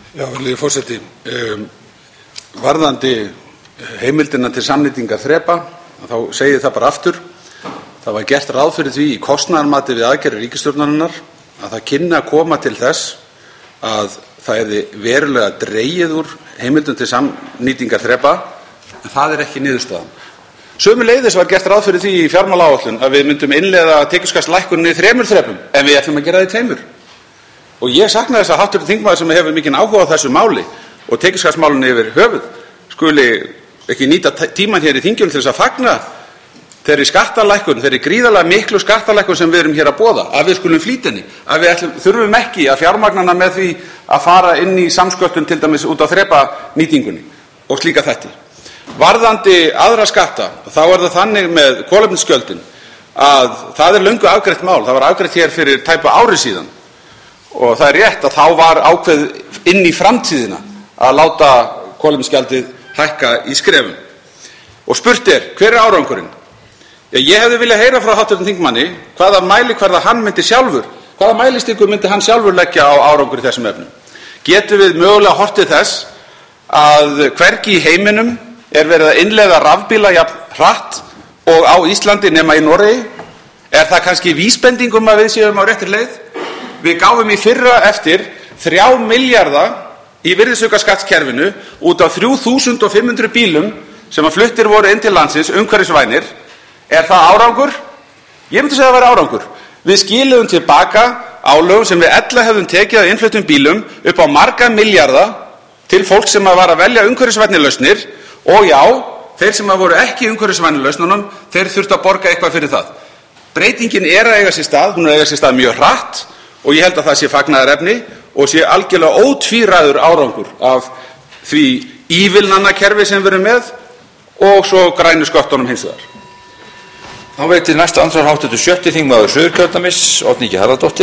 Já, virðulegi forseti. Varðandi heimildina til samnýtingar þrepa, þá segi ég það bara aftur. Það var gert ráð fyrir því í kostnaðarmati við aðgerðir ríkisstjórnarinnar að það kynni að koma til þess að það yrði verulega dregið úr heimildum til samnýtingar þrepa, en það ekki niðurstaðan. Sömuleiðis var gert ráð fyrir því í fjármálaáætlun að við myndum innleiða tekjuskattslækkunina í 3 þrepum, en við ætlum að gera það í 2. Og ég sakna þess að hv. þingmaður sem hefur mikinn áhuga á þessu máli og tekjuskattsmálinu yfir höfuð skuli ekki nýta tímann hér í þinginu til þess að fagna þeirri skattalækkun, þeirri gríðarlega miklu skattalækkun sem við erum hér að boða, að við skulum flýta henni, að við þurfum ekki að fjármagnana með því að fara inn í samsköttun til dæmis út á þrepanýtingunni og slíka þætti. Varðandi aðra skatta, þá það þannig með kolefnisgjöldin að það löngu afgreitt mál. Það var afgreitt hér fyrir tæpu ári síðan og það rétt að þá var ákveðið inn í framtíðina að láta kolefnisgjaldið hækka í skrefum. Og spurt hver árangurinn? Ég hefði viljað heyra frá hv. þingmanni hvaða mælikvarða hann myndi sjálfur, hvaða mælistiku myndi hann sjálfur leggja á árangur í þessum efnum. Getum við mögulega horft til þess að hvergi í heiminum verið að innleiða rafbíla jafn hratt og á Íslandi nema í Noregi? Það kannski vísbending að við séum á réttri leið? Við gáfum í fyrra eftir 3 milljarða í virðisaukaskattskerfinu út af 3.500 bílum sem að fluttir voru inn til landsins umhverfisvænir. Það árangur? Ég myndi segja að það væri árangur. Við skiluðum tilbaka álögum sem við ella hefðum tekið af innfluttum bílum upp á marga milljarða til fólk sem var að velja umhverfisvænni lausnir og já, þeir sem voru ekki umhverfisvænni lausnunum, þeir þurftu að borga eitthvað fyrir það. Breytingin að eiga sér stað, hún að eiga sér stað mjög hratt og ég held að það sé fagnaðarefni og sé algjörlega ótvíræður árangur af því ívilnanakerfi sem við erum með og svo grænu sköttunum hins vegar. Þá veitir næsta andsvar hv. 6. þingmaður Suðurkjördæmis, Oddný G. Harðardóttir.